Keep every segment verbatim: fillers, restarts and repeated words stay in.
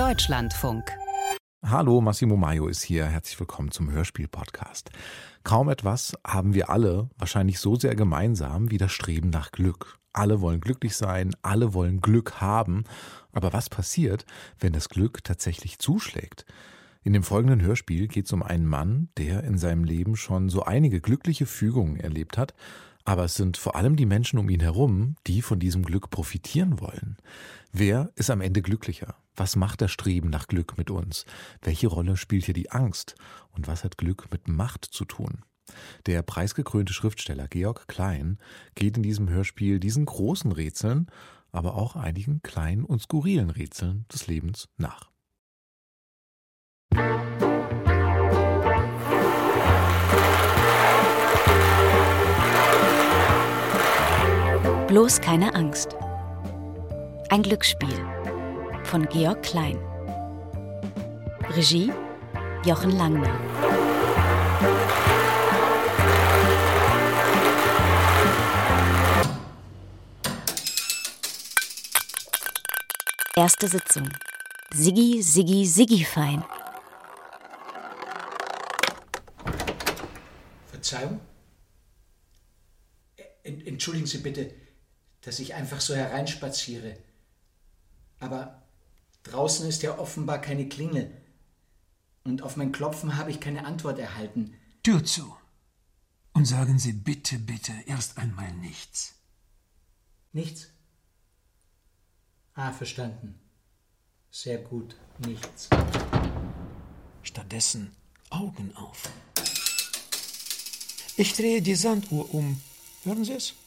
Deutschlandfunk. Hallo, Massimo Maio ist hier. Herzlich willkommen zum Hörspiel-Podcast. Kaum etwas haben wir alle wahrscheinlich so sehr gemeinsam wie das Streben nach Glück. Alle wollen glücklich sein, alle wollen Glück haben. Aber was passiert, wenn das Glück tatsächlich zuschlägt? In dem folgenden Hörspiel geht es um einen Mann, der in seinem Leben schon so einige glückliche Fügungen erlebt hat. Aber es sind vor allem die Menschen um ihn herum, die von diesem Glück profitieren wollen. Wer ist am Ende glücklicher? Was macht das Streben nach Glück mit uns? Welche Rolle spielt hier die Angst? Und was hat Glück mit Macht zu tun? Der preisgekrönte Schriftsteller Georg Klein geht in diesem Hörspiel diesen großen Rätseln, aber auch einigen kleinen und skurrilen Rätseln des Lebens nach. Bloß keine Angst. Ein Glücksspiel von Georg Klein. Regie Jochen Langner. Erste Sitzung. Siggi, Siggi, Siggifein. Verzeihung? Entschuldigen Sie bitte, dass ich einfach so hereinspaziere. Aber draußen ist ja offenbar keine Klingel. Und auf mein Klopfen habe ich keine Antwort erhalten. Tür zu. Und sagen Sie bitte, bitte erst einmal nichts. Nichts? Ah, verstanden. Sehr gut, nichts. Stattdessen Augen auf. Ich drehe die Sanduhr um. Hören Sie es?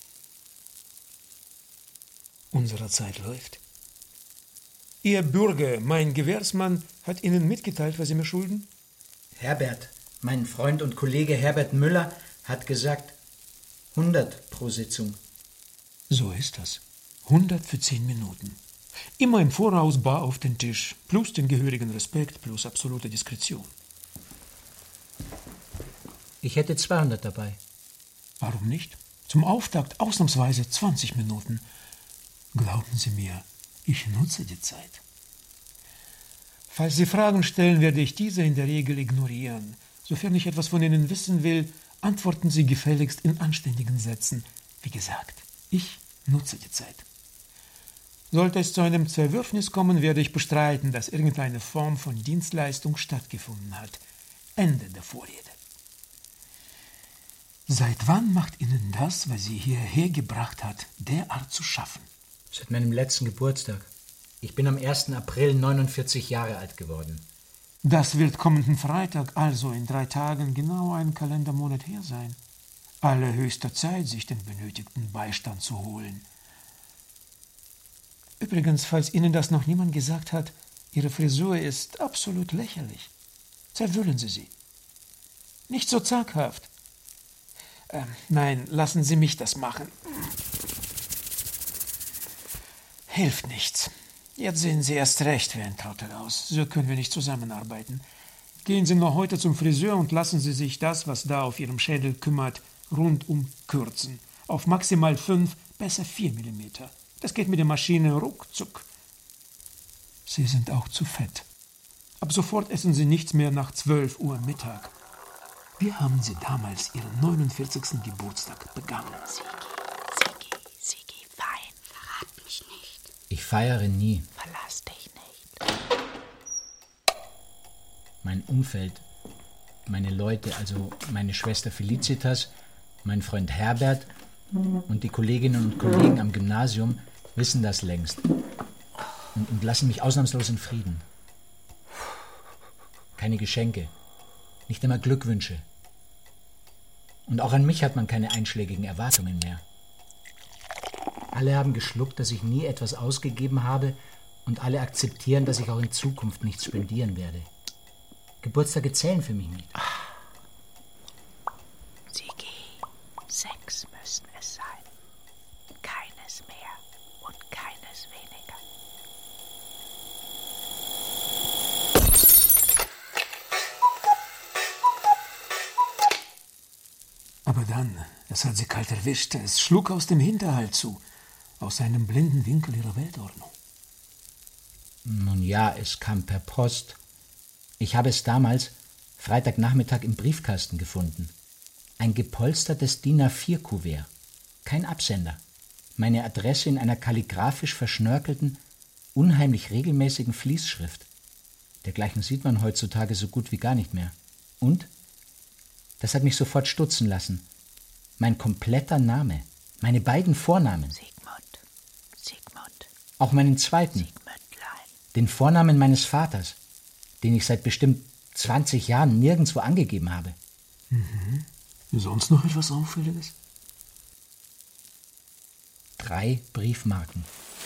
Unsere Zeit läuft. Ihr Bürger, mein Gewährsmann, hat Ihnen mitgeteilt, was Sie mir schulden? Herbert, mein Freund und Kollege Herbert Müller, hat gesagt, hundert pro Sitzung. So ist das. hundert für zehn Minuten. Immer im Voraus bar auf den Tisch, plus den gehörigen Respekt, plus absolute Diskretion. Ich hätte zweihundert dabei. Warum nicht? Zum Auftakt ausnahmsweise zwanzig Minuten. Glauben Sie mir, ich nutze die Zeit. Falls Sie Fragen stellen, werde ich diese in der Regel ignorieren. Sofern ich etwas von Ihnen wissen will, antworten Sie gefälligst in anständigen Sätzen. Wie gesagt, ich nutze die Zeit. Sollte es zu einem Zerwürfnis kommen, werde ich bestreiten, dass irgendeine Form von Dienstleistung stattgefunden hat. Ende der Vorrede. Seit wann macht Ihnen das, was Sie hierher gebracht hat, derart zu schaffen? Seit meinem letzten Geburtstag. Ich bin am ersten April neunundvierzig Jahre alt geworden. Das wird kommenden Freitag, also in drei Tagen, genau ein Kalendermonat her sein. Allerhöchste Zeit, sich den benötigten Beistand zu holen. Übrigens, falls Ihnen das noch niemand gesagt hat, Ihre Frisur ist absolut lächerlich. Zerwühlen Sie sie. Nicht so zaghaft. Ähm, nein, lassen Sie mich das machen. Hilft nichts. Jetzt sehen Sie erst recht wie ein Trottel aus. So können wir nicht zusammenarbeiten. Gehen Sie noch heute zum Friseur und lassen Sie sich das, was da auf Ihrem Schädel kümmert, rundum kürzen. Auf maximal fünf, besser vier Millimeter. Das geht mit der Maschine ruckzuck. Sie sind auch zu fett. Ab sofort essen Sie nichts mehr nach zwölf Uhr Mittag. Wie haben Sie damals Ihren neunundvierzigsten Geburtstag begangen? Siggi, Siggi, Siggi, fein. Verrat mich nicht. Ich feiere nie. Verlass dich nicht. Mein Umfeld, meine Leute, also meine Schwester Felicitas, mein Freund Herbert und die Kolleginnen und Kollegen am Gymnasium wissen das längst und, und lassen mich ausnahmslos in Frieden. Keine Geschenke, nicht einmal Glückwünsche. Und auch an mich hat man keine einschlägigen Erwartungen mehr. Alle haben geschluckt, dass ich nie etwas ausgegeben habe und alle akzeptieren, dass ich auch in Zukunft nichts spendieren werde. Geburtstage zählen für mich nicht. Siggi, sechs müssen es sein. Keines mehr und keines weniger. Aber dann, es hat sie kalt erwischt, es schlug aus dem Hinterhalt zu, aus einem blinden Winkel ihrer Weltordnung. Nun ja, es kam per Post. Ich habe es damals, Freitagnachmittag, im Briefkasten gefunden. Ein gepolstertes D I N A vier Kuvert. Kein Absender. Meine Adresse in einer kalligraphisch verschnörkelten, unheimlich regelmäßigen Fließschrift. Dergleichen sieht man heutzutage so gut wie gar nicht mehr. Und? Das hat mich sofort stutzen lassen. Mein kompletter Name. Meine beiden Vornamen. Sigmund. Sigmund. Auch meinen zweiten. Sigmündlein. Den Vornamen meines Vaters, den ich seit bestimmt zwanzig Jahren nirgendwo angegeben habe. Mhm. Sonst noch etwas Auffälliges? Drei Briefmarken.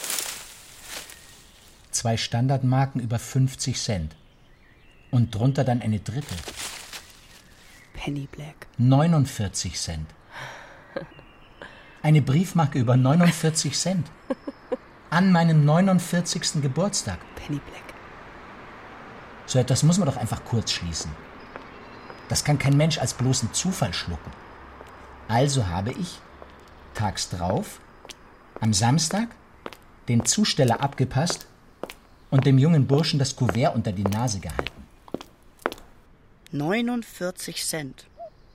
Zwei Standardmarken über fünfzig Cent. Und drunter dann eine dritte. Penny Black. neunundvierzig Cent. Eine Briefmarke über neunundvierzig Cent. An meinem neunundvierzigsten Geburtstag. Penny Black. So etwas muss man doch einfach kurz schließen. Das kann kein Mensch als bloßen Zufall schlucken. Also habe ich tags drauf, am Samstag, den Zusteller abgepasst und dem jungen Burschen das Kuvert unter die Nase gehalten. neunundvierzig Cent.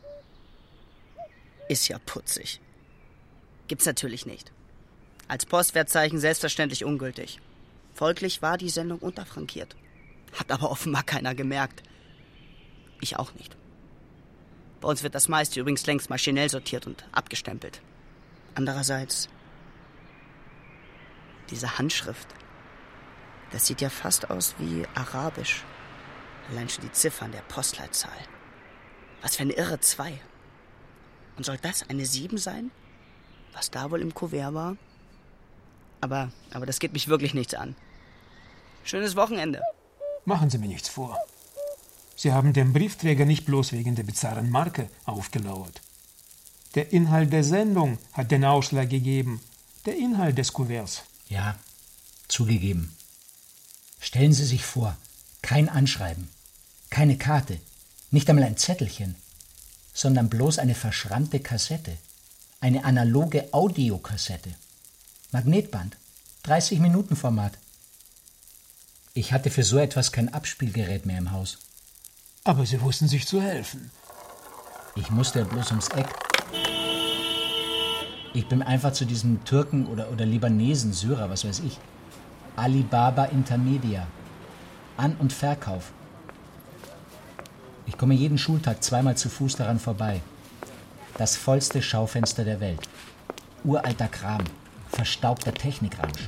Ist ja putzig. Gibt's natürlich nicht. Als Postwertzeichen selbstverständlich ungültig. Folglich war die Sendung unterfrankiert. Hat aber offenbar keiner gemerkt. Ich auch nicht. Bei uns wird das meiste übrigens längst maschinell sortiert und abgestempelt. Andererseits, diese Handschrift, das sieht ja fast aus wie Arabisch. Allein schon die Ziffern der Postleitzahl. Was für eine irre zwei. Und soll das eine sieben sein? Was da wohl im Kuvert war? Aber, aber das geht mich wirklich nichts an. Schönes Wochenende. Machen Sie mir nichts vor. Sie haben dem Briefträger nicht bloß wegen der bizarren Marke aufgelauert. Der Inhalt der Sendung hat den Ausschlag gegeben. Der Inhalt des Kuverts. Ja, zugegeben. Stellen Sie sich vor, kein Anschreiben, keine Karte, nicht einmal ein Zettelchen, sondern bloß eine verschrammte Kassette, eine analoge Audiokassette. Magnetband, dreißig Minuten Format. Ich hatte für so etwas kein Abspielgerät mehr im Haus. Aber Sie wussten sich zu helfen. Ich musste ja bloß ums Eck. Ich bin einfach zu diesem Türken oder, oder Libanesen, Syrer, was weiß ich. Alibaba Intermedia. An- und Verkauf. Ich komme jeden Schultag zweimal zu Fuß daran vorbei. Das vollste Schaufenster der Welt. Uralter Kram. Verstaubter Technikramsch.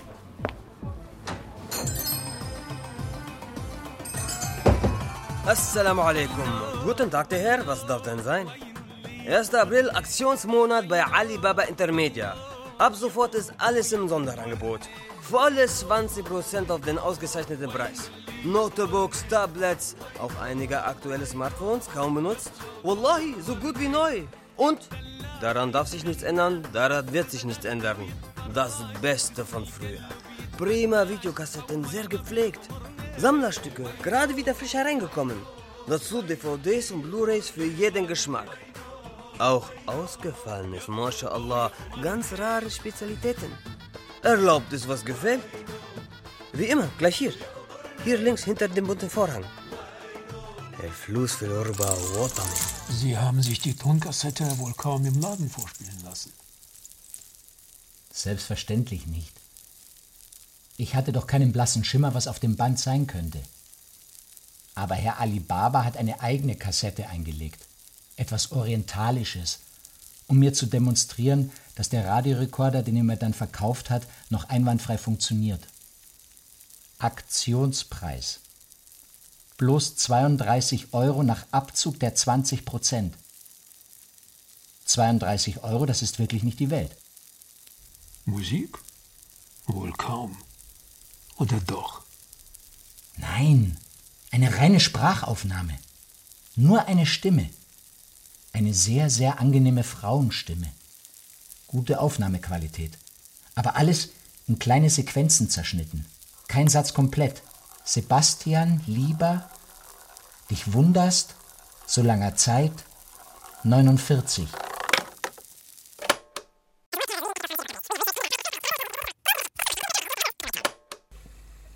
Assalamu alaikum. Guten Tag, der Herr. Was darf denn sein? erster April, Aktionsmonat bei Alibaba Intermedia. Ab sofort ist alles im Sonderangebot. Volle zwanzig Prozent auf den ausgezeichneten Preis. Notebooks, Tablets, auch einige aktuelle Smartphones, kaum benutzt. Wallahi, so gut wie neu. Und daran darf sich nichts ändern, daran wird sich nichts ändern. Das Beste von früher. Prima Videokassetten, sehr gepflegt. Sammlerstücke, gerade wieder frisch hereingekommen. Dazu D V Ds und Blu-rays für jeden Geschmack. Auch ausgefallenes, MashaAllah, ganz rare Spezialitäten. Erlaubt ist, was gefällt. Wie immer, gleich hier. Hier links hinter dem bunten Vorhang. Der Fluss für Urba Watami. Sie haben sich die Tonkassette wohl kaum im Laden vorspielen lassen. Selbstverständlich nicht. Ich hatte doch keinen blassen Schimmer, was auf dem Band sein könnte. Aber Herr Alibaba hat eine eigene Kassette eingelegt. Etwas Orientalisches, um mir zu demonstrieren, dass der Radiorekorder, den er mir dann verkauft hat, noch einwandfrei funktioniert. Aktionspreis. Bloß zweiunddreißig Euro nach Abzug der zwanzig Prozent. zweiunddreißig Euro, das ist wirklich nicht die Welt. Musik? Wohl kaum. Oder doch? Nein, eine reine Sprachaufnahme. Nur eine Stimme. Eine sehr, sehr angenehme Frauenstimme. Gute Aufnahmequalität. Aber alles in kleine Sequenzen zerschnitten. Kein Satz komplett. Sebastian, lieber, dich wunderst, so langer Zeit, neunundvierzig.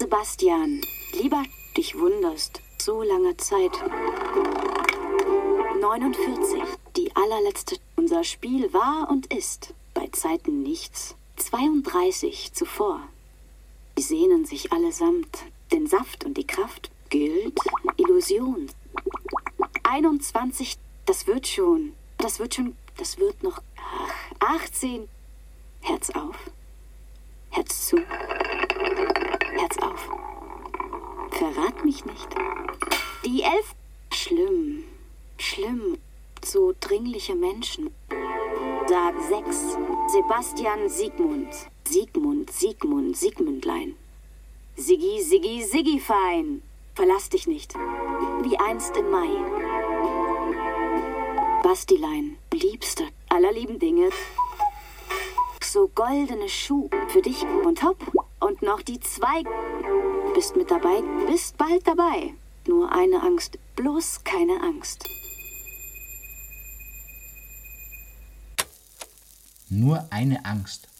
Sebastian, lieber, dich wunderst, so lange Zeit. neunundvierzig, die allerletzte. Unser Spiel war und ist bei Zeiten nichts. zweiunddreißig zuvor. Sie sehnen sich allesamt, den Saft und die Kraft gilt Illusion. einundzwanzig, das wird schon, das wird schon, das wird noch. Ach, achtzehn, Herz auf, Herz zu, Herz auf. Verrat mich nicht. Die elf, schlimm, schlimm, so dringliche Menschen. Sag sechs, Sebastian Siegmund, Siegmund, Siegmund, Siegmündlein. Siggi, Siggi, Siggi fein, verlass dich nicht, wie einst im Mai. Bastilein, Liebste aller lieben Dinge, so goldene Schuh für dich und hopp, und noch die zwei. Bist mit dabei, bist bald dabei. Nur eine Angst, bloß keine Angst. Nur eine Angst.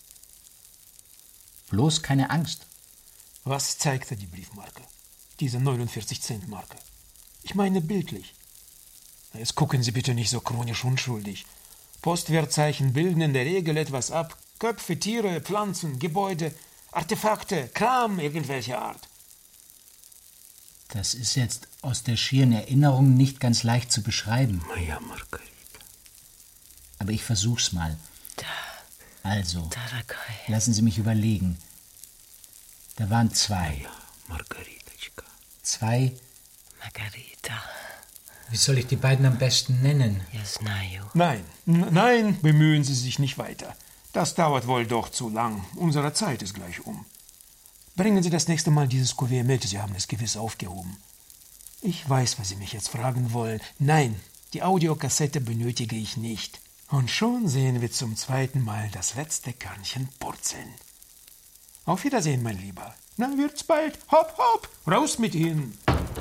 Bloß keine Angst. Was zeigte die Briefmarke? Diese neunundvierzig Cent Marke. Ich meine bildlich. Jetzt gucken Sie bitte nicht so chronisch unschuldig. Postwertzeichen bilden in der Regel etwas ab. Köpfe, Tiere, Pflanzen, Gebäude, Artefakte, Kram irgendwelcher Art. Das ist jetzt aus der schieren Erinnerung nicht ganz leicht zu beschreiben. Moja Margarita. Aber ich versuch's mal. Also, Darakai. lassen Sie mich überlegen. Da waren zwei. Ja, Margaritachka. Zwei. Margarita. Wie soll ich die beiden am besten nennen? Jasnayu. Nein, n- nein, bemühen Sie sich nicht weiter. Das dauert wohl doch zu lang. Unsere Zeit ist gleich um. Bringen Sie das nächste Mal dieses Kuvert mit. Sie haben es gewiss aufgehoben. Ich weiß, was Sie mich jetzt fragen wollen. Nein, die Audiokassette benötige ich nicht. Und schon sehen wir zum zweiten Mal das letzte Körnchen Porzellan. Auf Wiedersehen, mein Lieber. Na, wird's bald. Hopp, hopp, raus mit Ihnen.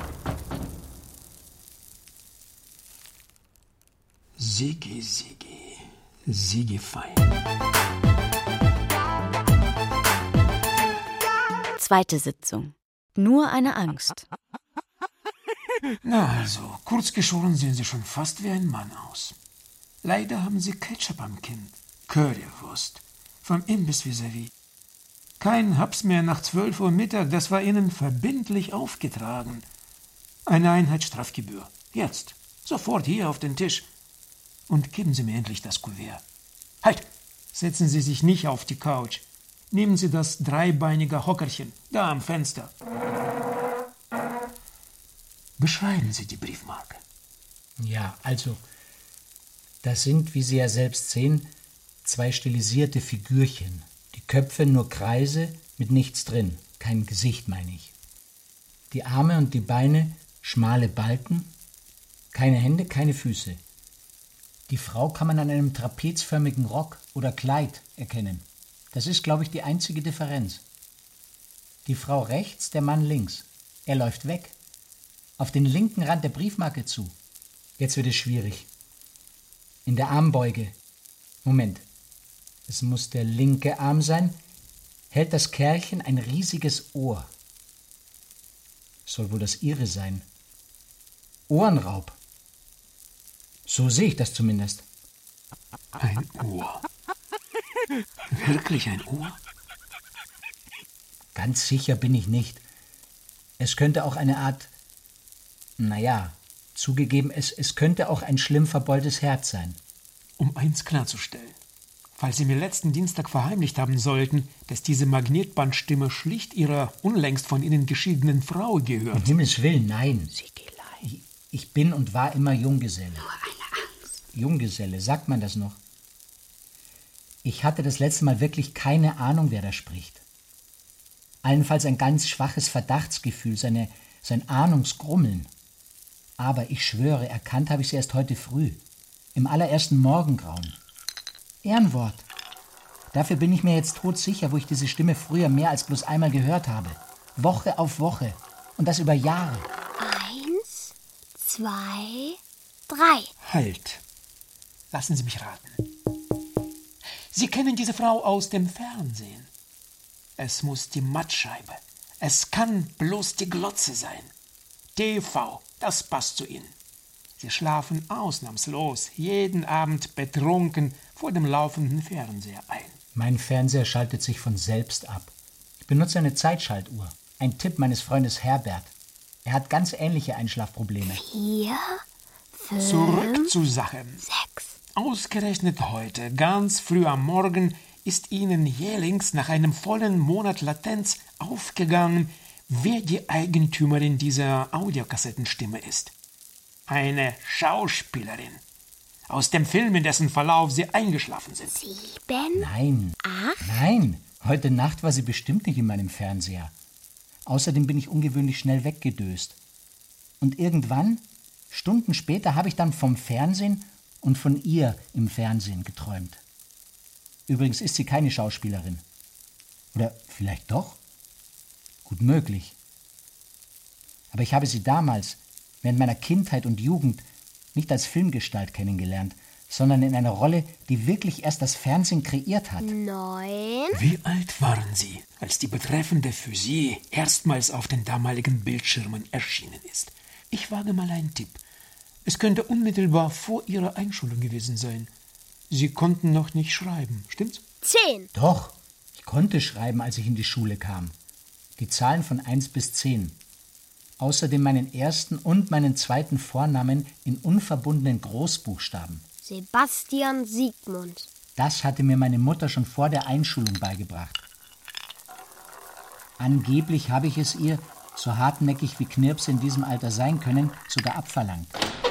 Sigi, Sigi, Sigi fein. Zweite Sitzung. Nur eine Angst. Na also, kurz geschoren sehen Sie schon fast wie ein Mann aus. Leider haben Sie Ketchup am Kinn. Currywurst. Vom Imbiss vis-à-vis. Kein Haps mehr nach zwölf Uhr Mittag, das war Ihnen verbindlich aufgetragen. Eine Einheit Strafgebühr. Jetzt. Sofort hier auf den Tisch. Und geben Sie mir endlich das Kuvert. Halt! Setzen Sie sich nicht auf die Couch. Nehmen Sie das dreibeinige Hockerchen, da am Fenster. Beschreiben Sie die Briefmarke. Ja, also, das sind, wie Sie ja selbst sehen, zwei stilisierte Figürchen. Die Köpfe nur Kreise mit nichts drin. Kein Gesicht, meine ich. Die Arme und die Beine schmale Balken. Keine Hände, keine Füße. Die Frau kann man an einem trapezförmigen Rock oder Kleid erkennen. Das ist, glaube ich, die einzige Differenz. Die Frau rechts, der Mann links. Er läuft weg. Auf den linken Rand der Briefmarke zu. Jetzt wird es schwierig. In der Armbeuge. Moment. Es muss der linke Arm sein. Hält das Kerlchen ein riesiges Ohr. Soll wohl das ihre sein. Ohrenraub. So sehe ich das zumindest. Ein Ohr. Wirklich ein Ohr? Ganz sicher bin ich nicht. Es könnte auch eine Art, naja, zugegeben, es, es könnte auch ein schlimm verbeultes Herz sein. Um eins klarzustellen. Falls Sie mir letzten Dienstag verheimlicht haben sollten, dass diese Magnetbandstimme schlicht Ihrer unlängst von Ihnen geschiedenen Frau Um gehört. Himmels Willen, nein. Ich, ich bin und war immer Junggeselle. Junggeselle, sagt man das noch? Ich hatte das letzte Mal wirklich keine Ahnung, wer da spricht. Allenfalls ein ganz schwaches Verdachtsgefühl, seine, sein Ahnungsgrummeln. Aber ich schwöre, erkannt habe ich sie erst heute früh. Im allerersten Morgengrauen. Ehrenwort. Dafür bin ich mir jetzt todsicher, wo ich diese Stimme früher mehr als bloß einmal gehört habe. Woche auf Woche. Und das über Jahre. Eins, zwei, drei. Halt. Lassen Sie mich raten. Sie kennen diese Frau aus dem Fernsehen. Es muss die Mattscheibe, Es kann bloß die Glotze sein. T V, das passt zu Ihnen. Sie schlafen ausnahmslos jeden Abend betrunken vor dem laufenden Fernseher ein. Mein Fernseher schaltet sich von selbst ab. Ich benutze eine Zeitschaltuhr. Ein Tipp meines Freundes Herbert. Er hat ganz ähnliche Einschlafprobleme. Vier, fünf, Zurück zur Sache. sechs. Ausgerechnet heute, ganz früh am Morgen, ist Ihnen jählings nach einem vollen Monat Latenz aufgegangen, wer die Eigentümerin dieser Audiokassettenstimme ist. Eine Schauspielerin. Aus dem Film, in dessen Verlauf Sie eingeschlafen sind. Sieben, Nein. acht. Nein, heute Nacht war sie bestimmt nicht in meinem Fernseher. Außerdem bin ich ungewöhnlich schnell weggedöst. Und irgendwann, Stunden später, habe ich dann vom Fernsehen und von ihr im Fernsehen geträumt. Übrigens ist sie keine Schauspielerin. Oder vielleicht doch? Gut möglich. Aber ich habe sie damals, während meiner Kindheit und Jugend, nicht als Filmgestalt kennengelernt, sondern in einer Rolle, die wirklich erst das Fernsehen kreiert hat. Neun. Wie alt waren Sie, als die betreffende für Sie erstmals auf den damaligen Bildschirmen erschienen ist? Ich wage mal einen Tipp. Es könnte unmittelbar vor Ihrer Einschulung gewesen sein. Sie konnten noch nicht schreiben, stimmt's? Zehn. Doch, ich konnte schreiben, als ich in die Schule kam. Die Zahlen von eins bis zehn. Außerdem meinen ersten und meinen zweiten Vornamen in unverbundenen Großbuchstaben. Sebastian Siegmund. Das hatte mir meine Mutter schon vor der Einschulung beigebracht. Angeblich habe ich es ihr, so hartnäckig wie Knirps in diesem Alter sein können, sogar abverlangt.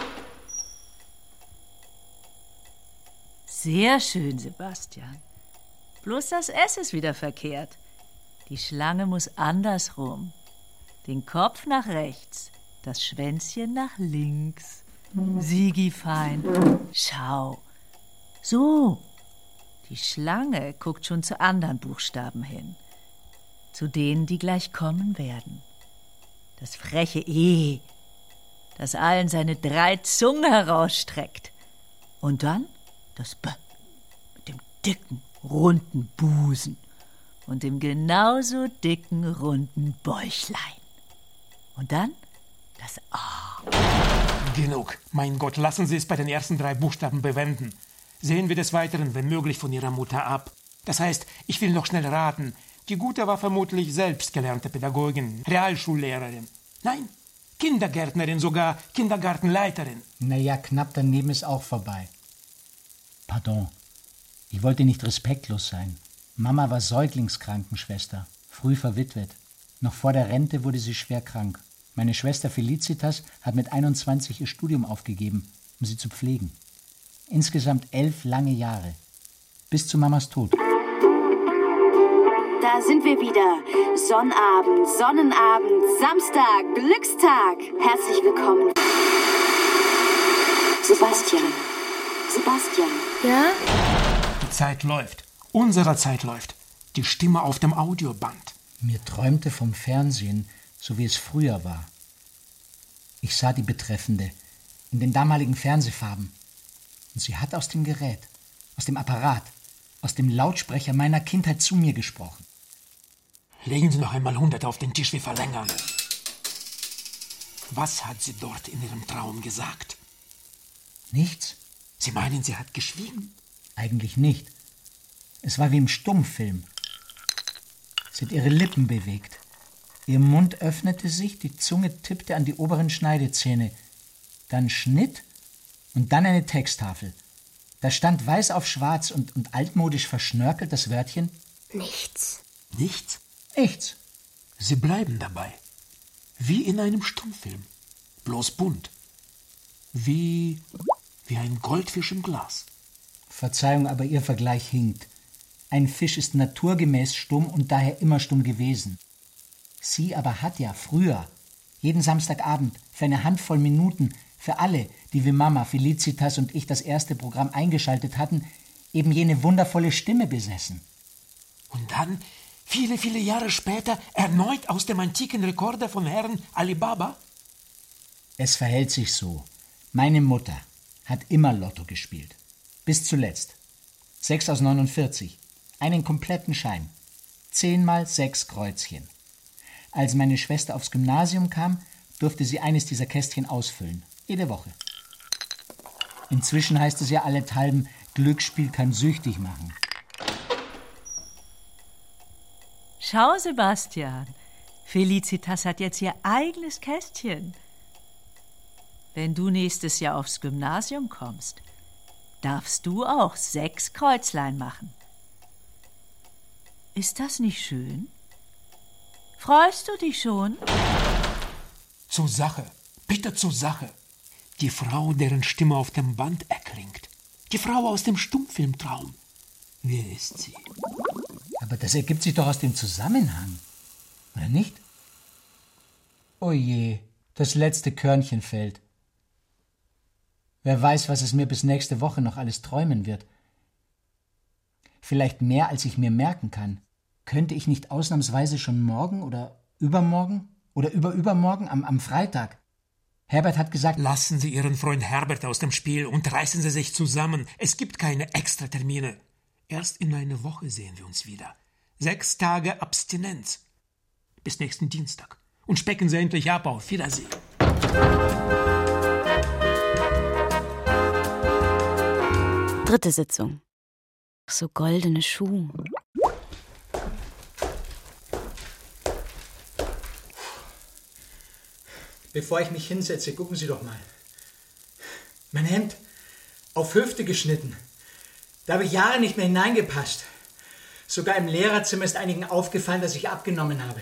Sehr schön, Sebastian. Bloß das S ist wieder verkehrt. Die Schlange muss andersrum. Den Kopf nach rechts, das Schwänzchen nach links. Sigi fein. Schau. So. Die Schlange guckt schon zu anderen Buchstaben hin. Zu denen, die gleich kommen werden. Das freche E, das allen seine drei Zungen herausstreckt. Und dann das B mit dem dicken, runden Busen und dem genauso dicken, runden Bäuchlein. Und dann das A. Genug. Mein Gott, lassen Sie es bei den ersten drei Buchstaben bewenden. Sehen wir des Weiteren, wenn möglich, von Ihrer Mutter ab. Das heißt, ich will noch schnell raten. Die Gute war vermutlich selbst gelernte Pädagogin, Realschullehrerin. Nein, Kindergärtnerin, sogar Kindergartenleiterin. Naja, knapp daneben ist auch vorbei. Pardon, ich wollte nicht respektlos sein. Mama war Säuglingskrankenschwester, früh verwitwet. Noch vor der Rente wurde sie schwer krank. Meine Schwester Felicitas hat mit einundzwanzig ihr Studium aufgegeben, um sie zu pflegen. Insgesamt elf lange Jahre. Bis zu Mamas Tod. Da sind wir wieder. Sonnabend, Sonnenabend, Samstag, Glückstag. Herzlich willkommen. Sebastian. Sebastian. Ja? Die Zeit läuft. Unsere Zeit läuft. Die Stimme auf dem Audioband. Mir träumte vom Fernsehen, so wie es früher war. Ich sah die Betreffende in den damaligen Fernsehfarben. Und sie hat aus dem Gerät, aus dem Apparat, aus dem Lautsprecher meiner Kindheit zu mir gesprochen. Legen Sie noch einmal hundert auf den Tisch, wir verlängern. Was hat sie dort in ihrem Traum gesagt? Nichts? Sie meinen, sie hat geschwiegen? Eigentlich nicht. Es war wie im Stummfilm. Sie hat ihre Lippen bewegt. Ihr Mund öffnete sich, die Zunge tippte an die oberen Schneidezähne. Dann Schnitt und dann eine Texttafel. Da stand weiß auf schwarz und, und altmodisch verschnörkelt das Wörtchen Nichts. Nichts? Nichts. Sie bleiben dabei. Wie in einem Stummfilm. Bloß bunt. Wie, wie ein Goldfisch im Glas. Verzeihung, aber Ihr Vergleich hinkt. Ein Fisch ist naturgemäß stumm und daher immer stumm gewesen. Sie aber hat ja früher, jeden Samstagabend, für eine Handvoll Minuten, für alle, die wie Mama, Felicitas und ich das erste Programm eingeschaltet hatten, eben jene wundervolle Stimme besessen. Und dann, viele, viele Jahre später, erneut aus dem antiken Rekorder von Herrn Alibaba? Es verhält sich so. Meine Mutter hat immer Lotto gespielt. Bis zuletzt. Sechs aus neunundvierzig. Einen kompletten Schein. Zehnmal sechs Kreuzchen. Als meine Schwester aufs Gymnasium kam, durfte sie eines dieser Kästchen ausfüllen. Jede Woche. Inzwischen heißt es ja allenthalben, Glücksspiel kann süchtig machen. Schau, Sebastian, Felicitas hat jetzt ihr eigenes Kästchen. Wenn du nächstes Jahr aufs Gymnasium kommst, darfst du auch sechs Kreuzlein machen. Ist das nicht schön? Freust du dich schon? Zur Sache, bitte zur Sache. Die Frau, deren Stimme auf dem Band erklingt. Die Frau aus dem Stummfilmtraum. Wer ist sie? Aber das ergibt sich doch aus dem Zusammenhang. Oder nicht? Oh je, das letzte Körnchen fällt. Wer weiß, was es mir bis nächste Woche noch alles träumen wird. Vielleicht mehr, als ich mir merken kann. Könnte ich nicht ausnahmsweise schon morgen oder übermorgen oder überübermorgen am, am Freitag? Herbert hat gesagt... Lassen Sie Ihren Freund Herbert aus dem Spiel und reißen Sie sich zusammen. Es gibt keine Extratermine. Erst in einer Woche sehen wir uns wieder. Sechs Tage Abstinenz. Bis nächsten Dienstag. Und specken Sie endlich ab. Auf Wiedersehen. Dritte Sitzung. So goldene Schuhe. Bevor ich mich hinsetze, gucken Sie doch mal. Mein Hemd, auf Hüfte geschnitten. Da habe ich Jahre nicht mehr hineingepasst. Sogar im Lehrerzimmer ist einigen aufgefallen, dass ich abgenommen habe.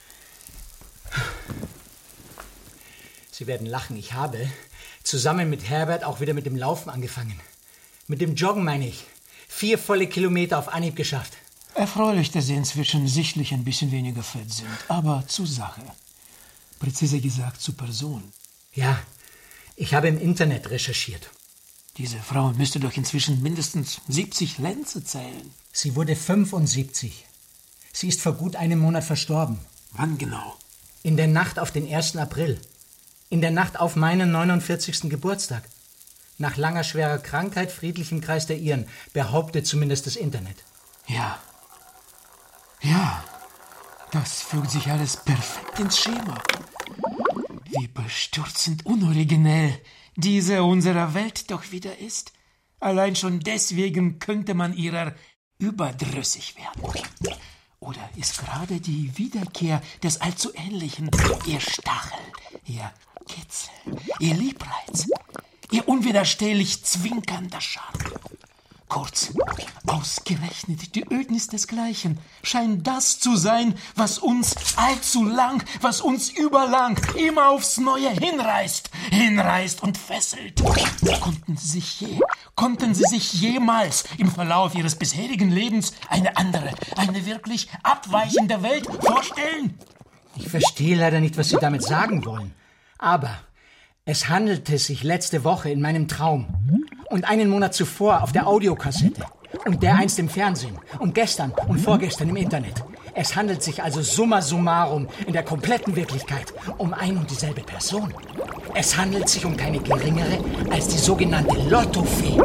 Sie werden lachen, ich habe zusammen mit Herbert auch wieder mit dem Laufen angefangen. Mit dem Joggen meine ich. Vier volle Kilometer auf Anhieb geschafft. Erfreulich, dass Sie inzwischen sichtlich ein bisschen weniger fett sind. Aber zur Sache. Präzise gesagt zur Person. Ja, ich habe im Internet recherchiert. Diese Frau müsste doch inzwischen mindestens siebzig Lenze zählen. Sie wurde fünfundsiebzig. Sie ist vor gut einem Monat verstorben. Wann genau? In der Nacht auf den ersten April. In der Nacht auf meinen neunundvierzigsten Geburtstag. Nach langer schwerer Krankheit, friedlich im Kreis der Iren, behauptet zumindest das Internet. Ja. Ja. Das fügt sich alles perfekt ins Schema. Wie bestürzend unoriginell diese unserer Welt doch wieder ist. Allein schon deswegen könnte man ihrer überdrüssig werden. Oder ist gerade die Wiederkehr des allzu Ähnlichen ihr Stachel, ihr Kitzel, ihr Liebreiz, ihr unwiderstehlich zwinkernder Charme? Kurz, ausgerechnet die Ödnis desgleichen scheint das zu sein, was uns allzu lang, was uns überlang immer aufs Neue hinreißt, hinreißt und fesselt. Konnten Sie sich je, konnten Sie sich jemals im Verlauf Ihres bisherigen Lebens eine andere, eine wirklich abweichende Welt vorstellen? Ich verstehe leider nicht, was Sie damit sagen wollen. Aber es handelte sich letzte Woche in meinem Traum und einen Monat zuvor auf der Audiokassette und dereinst im Fernsehen und gestern und vorgestern im Internet. Es handelt sich also summa summarum in der kompletten Wirklichkeit um ein und dieselbe Person. Es handelt sich um keine geringere als die sogenannte Lottofee.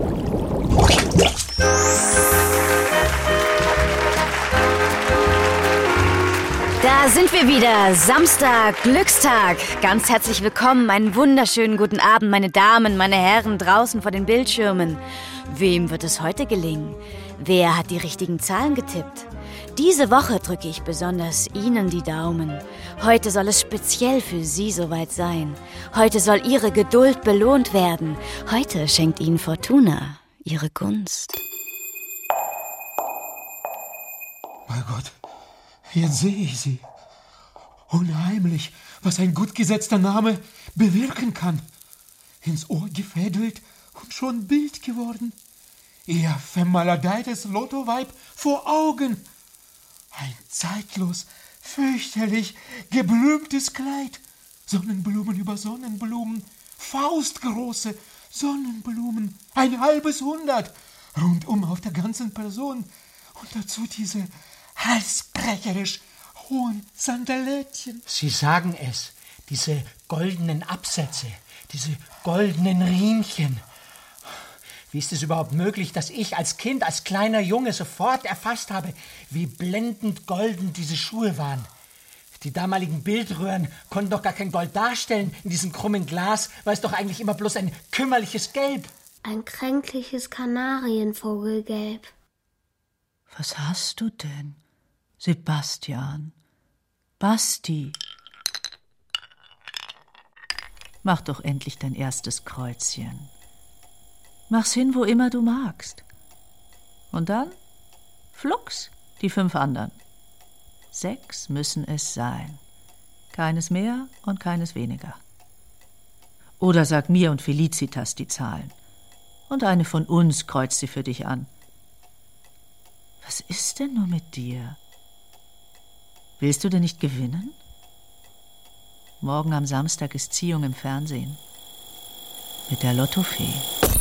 Da sind wir wieder. Samstag, Glückstag. Ganz herzlich willkommen. Einen wunderschönen guten Abend, meine Damen, meine Herren draußen vor den Bildschirmen. Wem wird es heute gelingen? Wer hat die richtigen Zahlen getippt? Diese Woche drücke ich besonders Ihnen die Daumen. Heute soll es speziell für Sie soweit sein. Heute soll Ihre Geduld belohnt werden. Heute schenkt Ihnen Fortuna ihre Gunst. Mein Gott. Jetzt sehe ich sie. Unheimlich, was ein gut gesetzter Name bewirken kann. Ins Ohr gefädelt und schon Bild geworden. Ihr vermaledeites Lottoweib vor Augen. Ein zeitlos, fürchterlich geblümtes Kleid. Sonnenblumen über Sonnenblumen. Faustgroße Sonnenblumen. Ein halbes Hundert. Rundum auf der ganzen Person. Und dazu diese halsbrecherisch hohen Sandalettchen. Sie sagen es, diese goldenen Absätze, diese goldenen Riemchen. Wie ist es überhaupt möglich, dass ich als Kind, als kleiner Junge sofort erfasst habe, wie blendend golden diese Schuhe waren? Die damaligen Bildröhren konnten doch gar kein Gold darstellen. In diesem krummen Glas war es doch eigentlich immer bloß ein kümmerliches Gelb. Ein kränkliches Kanarienvogelgelb. Was hast du denn, Sebastian? Basti. Mach doch endlich dein erstes Kreuzchen. Mach's hin, wo immer du magst. Und dann, flugs, die fünf anderen. Sechs müssen es sein. Keines mehr und keines weniger. Oder sag mir und Felicitas die Zahlen. Und eine von uns kreuzt sie für dich an. Was ist denn nur mit dir? Willst du denn nicht gewinnen? Morgen am Samstag ist Ziehung im Fernsehen. Mit der Lottofee.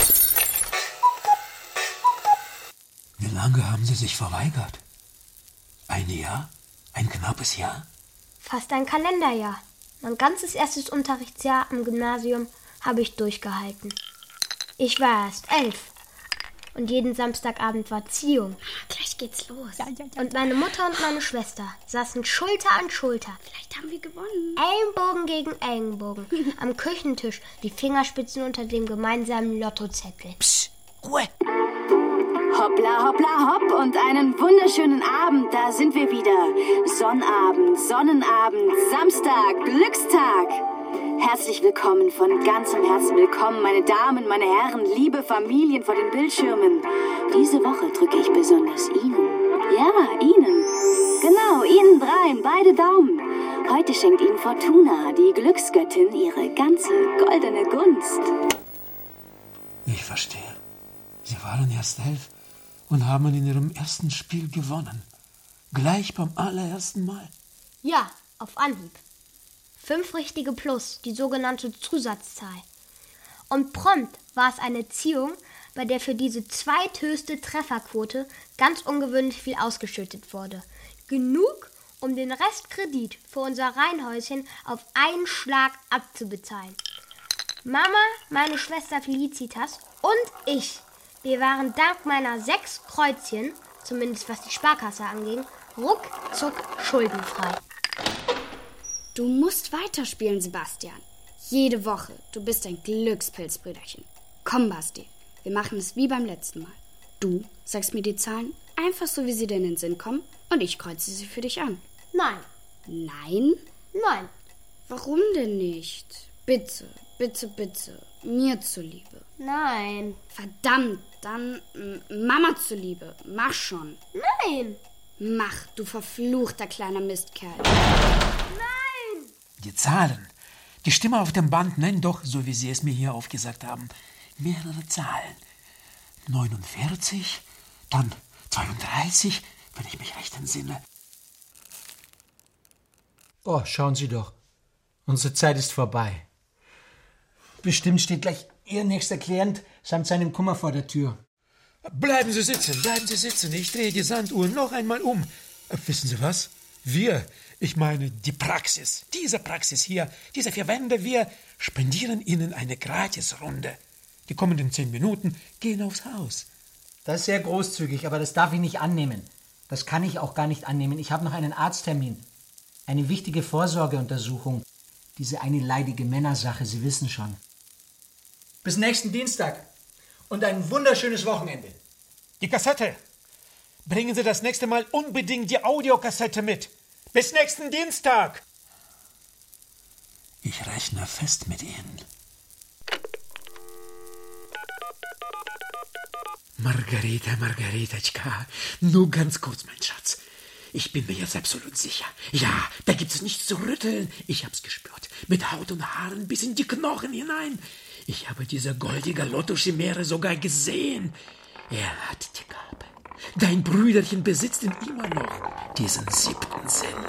Wie lange haben Sie sich verweigert? Ein Jahr? Ein knappes Jahr? Fast ein Kalenderjahr. Mein ganzes erstes Unterrichtsjahr am Gymnasium habe ich durchgehalten. Ich war erst elf. Und jeden Samstagabend war Ziehung. Gleich geht's los. Ja, ja, ja. Und meine Mutter und meine Schwester saßen Schulter an Schulter. Vielleicht haben wir gewonnen. Ellenbogen gegen Ellenbogen. Am Küchentisch, die Fingerspitzen unter dem gemeinsamen Lottozettel. Psst, Ruhe! Hoppla, hoppla, hopp und einen wunderschönen Abend, da sind wir wieder. Sonnabend, Sonnenabend, Samstag, Glückstag. Herzlich willkommen, von ganzem Herzen willkommen, meine Damen, meine Herren, liebe Familien vor den Bildschirmen. Diese Woche drücke ich besonders Ihnen. Ja, Ihnen. Genau, Ihnen dreien, beide Daumen. Heute schenkt Ihnen Fortuna, die Glücksgöttin, ihre ganze goldene Gunst. Ich verstehe. Sie waren erst elf und haben in ihrem ersten Spiel gewonnen. Gleich beim allerersten Mal. Ja, auf Anhieb. Fünf richtige plus, die sogenannte Zusatzzahl. Und prompt war es eine Ziehung, bei der für diese zweithöchste Trefferquote ganz ungewöhnlich viel ausgeschüttet wurde. Genug, um den Restkredit für unser Reihenhäuschen auf einen Schlag abzubezahlen. Mama, meine Schwester Felicitas und ich, wir waren dank meiner sechs Kreuzchen, zumindest was die Sparkasse anging, ruckzuck schuldenfrei. Du musst weiterspielen, Sebastian. Jede Woche. Du bist ein Glückspilzbrüderchen. Komm, Basti. Wir machen es wie beim letzten Mal. Du sagst mir die Zahlen einfach so, wie sie dir in den Sinn kommen, und ich kreuze sie für dich an. Nein. Nein? Nein. Warum denn nicht? Bitte, bitte, bitte. Mir zuliebe. Nein. Verdammt, dann m- Mama zuliebe. Mach schon. Nein. Mach, du verfluchter kleiner Mistkerl. Die Zahlen. Die Stimme auf dem Band nennt doch, so wie Sie es mir hier aufgesagt haben, mehrere Zahlen. neunundvierzig, dann zweiunddreißig, wenn ich mich recht entsinne. Oh, schauen Sie doch. Unsere Zeit ist vorbei. Bestimmt steht gleich Ihr nächster Klient samt seinem Kummer vor der Tür. Bleiben Sie sitzen, bleiben Sie sitzen. Ich drehe die Sanduhr noch einmal um. Wissen Sie was? Wir, ich meine die Praxis, diese Praxis hier, diese vier Wände, wir spendieren Ihnen eine Gratisrunde. Die kommenden zehn Minuten gehen aufs Haus. Das ist sehr großzügig, aber das darf ich nicht annehmen. Das kann ich auch gar nicht annehmen. Ich habe noch einen Arzttermin. Eine wichtige Vorsorgeuntersuchung. Diese eine leidige Männersache, Sie wissen schon. Bis nächsten Dienstag. Und ein wunderschönes Wochenende. Die Kassette. Bringen Sie das nächste Mal unbedingt die Audiokassette mit. Bis nächsten Dienstag. Ich rechne fest mit Ihnen. Margarita, Margaritachka, nur ganz kurz, mein Schatz. Ich bin mir jetzt absolut sicher. Ja, da gibt es nichts zu rütteln. Ich hab's gespürt. Mit Haut und Haaren bis in die Knochen hinein. Ich habe diese goldige Lotto-Chimäre sogar gesehen. Er hat die Gabe. Dein Brüderchen besitzt ihn immer noch, diesen siebten Sinn.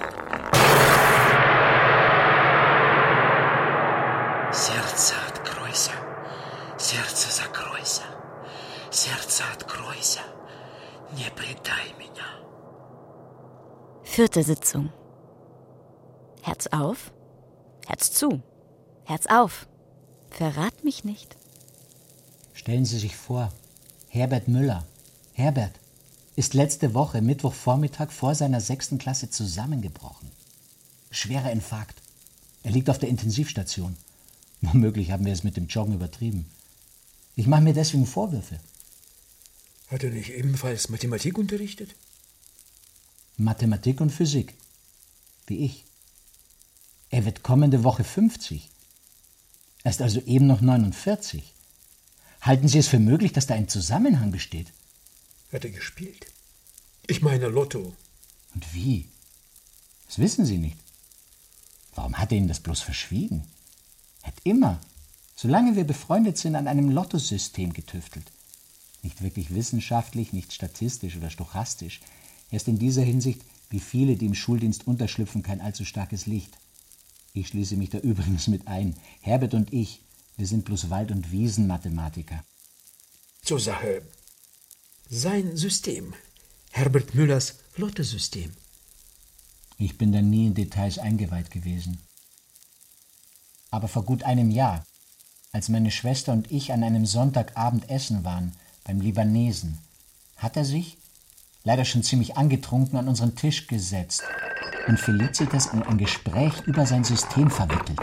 Сердце откройся, сердце закройся, сердце откройся, не предай меня. Vierte Sitzung. Herz auf, Herz zu, Herz auf. Verrat mich nicht. Stellen Sie sich vor, Herbert Müller. Herbert ist letzte Woche, Mittwochvormittag, vor seiner sechsten Klasse zusammengebrochen. Schwerer Infarkt. Er liegt auf der Intensivstation. Womöglich haben wir es mit dem Joggen übertrieben. Ich mache mir deswegen Vorwürfe. Hat er nicht ebenfalls Mathematik unterrichtet? Mathematik und Physik. Wie ich. Er wird kommende Woche fünfzig. Er ist also eben noch neunundvierzig. Halten Sie es für möglich, dass da ein Zusammenhang besteht? Hat er gespielt? Ich meine Lotto. Und wie? Das wissen Sie nicht. Warum hat er Ihnen das bloß verschwiegen? Er hat immer, solange wir befreundet sind, an einem Lottosystem getüftelt. Nicht wirklich wissenschaftlich, nicht statistisch oder stochastisch. Er ist in dieser Hinsicht, wie viele, die im Schuldienst unterschlüpfen, kein allzu starkes Licht. Ich schließe mich da übrigens mit ein. Herbert und ich, wir sind bloß Wald- und Wiesenmathematiker. Zur Sache. Sein System. Herbert Müllers Lottosystem. Ich bin da nie in Details eingeweiht gewesen. Aber vor gut einem Jahr, als meine Schwester und ich an einem Sonntagabend essen waren, beim Libanesen, hat er sich, leider schon ziemlich angetrunken, an unseren Tisch gesetzt und Felicitas in ein Gespräch über sein System verwickelt.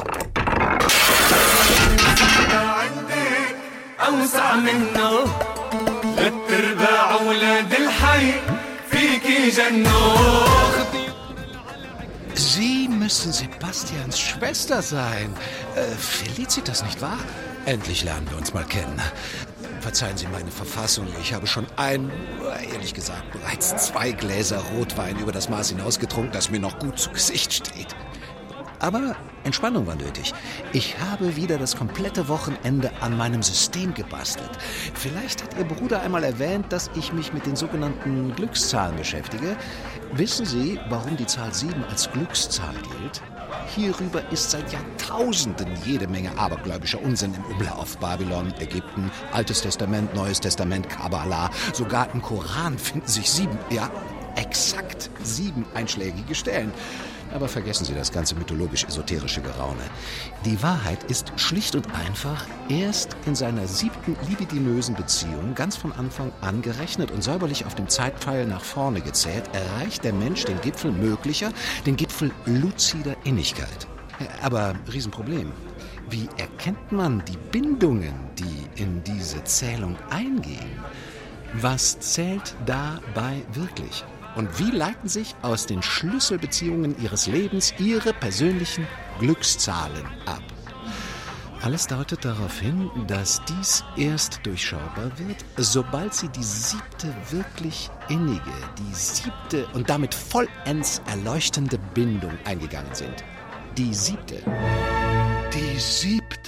Sie müssen Sebastians Schwester sein. Äh, Felicitas, nicht wahr? Endlich lernen wir uns mal kennen. Verzeihen Sie meine Verfassung, ich habe schon ein, ehrlich gesagt, bereits zwei Gläser Rotwein über das Maß hinaus getrunken, das mir noch gut zu Gesicht steht. Aber Entspannung war nötig. Ich habe wieder das komplette Wochenende an meinem System gebastelt. Vielleicht hat Ihr Bruder einmal erwähnt, dass ich mich mit den sogenannten Glückszahlen beschäftige. Wissen Sie, warum die Zahl sieben als Glückszahl gilt? Hierüber ist seit Jahrtausenden jede Menge abergläubischer Unsinn im Umlauf. Babylon, Ägypten, Altes Testament, Neues Testament, Kabbalah. Sogar im Koran finden sich sieben, ja, exakt sieben einschlägige Stellen. Aber vergessen Sie das ganze mythologisch-esoterische Geraune. Die Wahrheit ist schlicht und einfach erst in seiner siebten libidinösen Beziehung ganz von Anfang an gerechnet und säuberlich auf dem Zeitpfeil nach vorne gezählt, erreicht der Mensch den Gipfel möglicher, den Gipfel luzider Innigkeit. Aber Riesenproblem. Wie erkennt man die Bindungen, die in diese Zählung eingehen? Was zählt dabei wirklich? Und wie leiten sich aus den Schlüsselbeziehungen Ihres Lebens Ihre persönlichen Glückszahlen ab? Alles deutet darauf hin, dass dies erst durchschaubar wird, sobald Sie die siebte wirklich innige, die siebte und damit vollends erleuchtende Bindung eingegangen sind. Die siebte. Die siebte.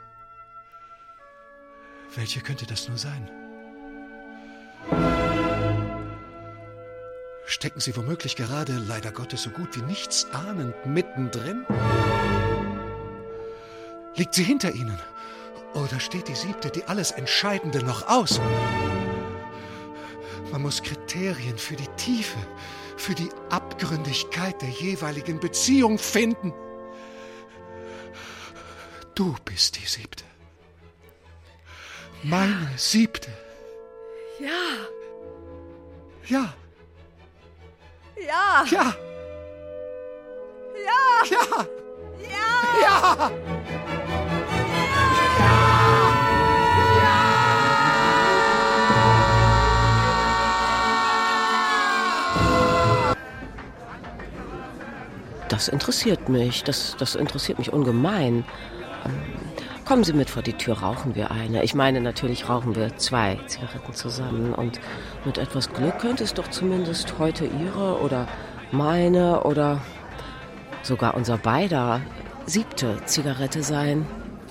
Welche könnte das nur sein? Stecken Sie womöglich gerade, leider Gottes, so gut wie nichts ahnend mittendrin? Liegt sie hinter Ihnen? Oder steht die siebte, die alles Entscheidende, noch aus? Man muss Kriterien für die Tiefe, für die Abgründigkeit der jeweiligen Beziehung finden. Du bist die siebte. Meine siebte. Ja. Ja. Ja. Ja. Ja. Ja. Ja. Ja. Das interessiert mich. Das, das interessiert mich ungemein. Ähm, kommen Sie mit vor die Tür, rauchen wir eine. Ich meine, natürlich rauchen wir zwei Zigaretten zusammen. Und mit etwas Glück könnte es doch zumindest heute Ihre oder meine oder sogar unser beider siebte Zigarette sein.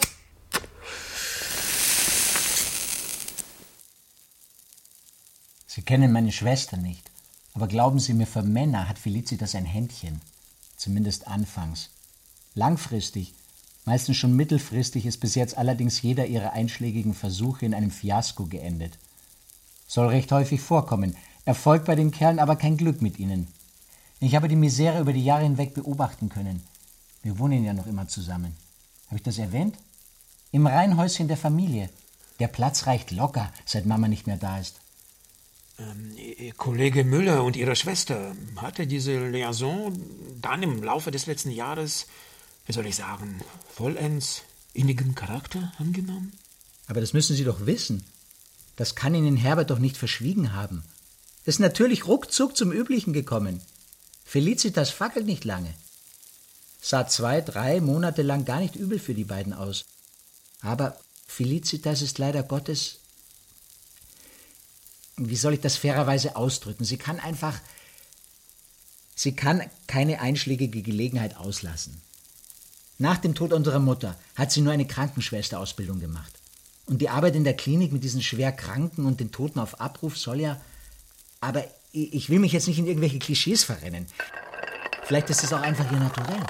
Sie kennen meine Schwester nicht. Aber glauben Sie mir, für Männer hat Felicitas ein Händchen. Zumindest anfangs. Langfristig, meistens schon mittelfristig, ist bis jetzt allerdings jeder ihrer einschlägigen Versuche in einem Fiasko geendet. Soll recht häufig vorkommen. Erfolg bei den Kerlen, aber kein Glück mit ihnen. Ich habe die Misere über die Jahre hinweg beobachten können. Wir wohnen ja noch immer zusammen. Habe ich das erwähnt? Im Reihenhäuschen der Familie. Der Platz reicht locker, seit Mama nicht mehr da ist. Ähm, Ihr Kollege Müller und Ihre Schwester, hatte diese Liaison dann im Laufe des letzten Jahres, wie soll ich sagen, vollends innigen Charakter angenommen? Aber das müssen Sie doch wissen. Das kann Ihnen Herbert doch nicht verschwiegen haben. Ist natürlich ruckzuck zum Üblichen gekommen. Felicitas fackelt nicht lange. Sah zwei, drei Monate lang gar nicht übel für die beiden aus. Aber Felicitas ist leider Gottes... Wie soll ich das fairerweise ausdrücken? Sie kann einfach... Sie kann keine einschlägige Gelegenheit auslassen. Nach dem Tod unserer Mutter hat sie nur eine Krankenschwesterausbildung gemacht. Und die Arbeit in der Klinik mit diesen schwer Kranken und den Toten auf Abruf soll ja... Aber ich will mich jetzt nicht in irgendwelche Klischees verrennen. Vielleicht ist es auch einfach ihr Naturell.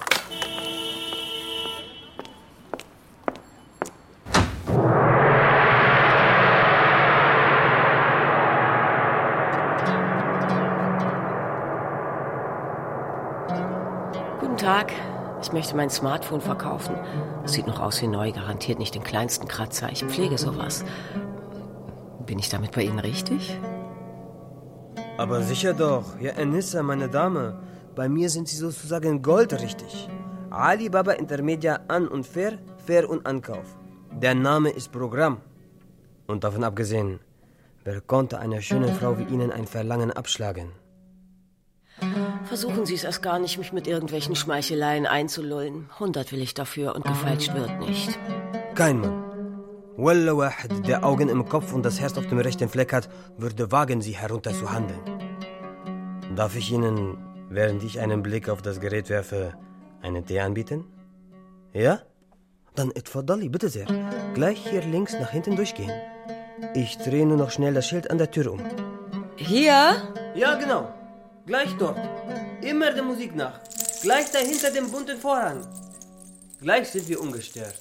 Guten Tag. Ich möchte mein Smartphone verkaufen. Das sieht noch aus wie neu, garantiert nicht den kleinsten Kratzer. Ich pflege sowas. Bin ich damit bei Ihnen richtig? Aber sicher doch. Ja, Anissa, meine Dame. Bei mir sind Sie sozusagen goldrichtig. Alibaba Intermedia An- und Fair, Fair und Ankauf. Der Name ist Programm. Und davon abgesehen, wer konnte einer schönen Frau wie Ihnen ein Verlangen abschlagen? Versuchen Sie es erst gar nicht, mich mit irgendwelchen Schmeicheleien einzulullen. Hundert will ich dafür und gefeilscht wird nicht. Kein Mann. Wallah wahid, der Augen im Kopf und das Herz auf dem rechten Fleck hat, würde wagen, Sie herunterzuhandeln. Darf ich Ihnen, während ich einen Blick auf das Gerät werfe, einen Tee anbieten? Ja? Dann etfadali, bitte sehr. Gleich hier links nach hinten durchgehen. Ich drehe nur noch schnell das Schild an der Tür um. Hier? Ja, genau. Gleich dort. Immer der Musik nach. Gleich dahinter dem bunten Vorhang. Gleich sind wir ungestört.